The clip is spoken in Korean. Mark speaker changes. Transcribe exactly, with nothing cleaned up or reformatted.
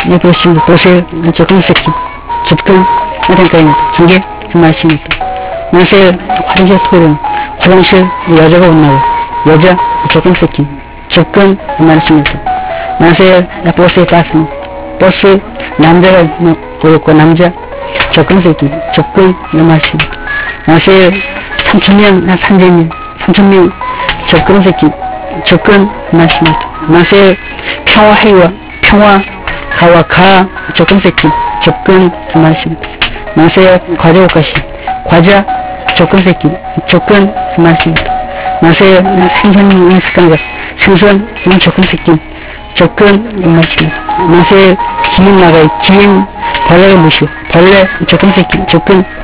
Speaker 1: 네, 그렇습니다. 보세요. 조금 새끼. 접근, 어딘가입니다. 중계, 그 말씀입니다. 만세, 화장실 소름, 화장실, 여자가 온나고, 여자, 조금 새끼. 접근, 그 말씀입니다. 만세, 버스에 땄습니다. 버스, 남자가 오였고, 남자, 접근 새끼. 접근, 그 말씀입니다. 만세, 삼천명, 삼천명, 삼천명, 접근 새끼. 접근, 그 말씀입니다. 만세, 평화 해와, 평화, 가와 가, 접근 새끼. 접근, 그 말씀입니다. 만세, 과자 오카시, 과자, 접근 새끼. 접근, 그 말씀입니다. 만세, 생선, 습관자, 생선, 접근 새끼. 접근, 그 말씀입니다. 만세, 기인 나가이, 기인, 벌레가 무시오, 벌레, 접근 새끼. 접근,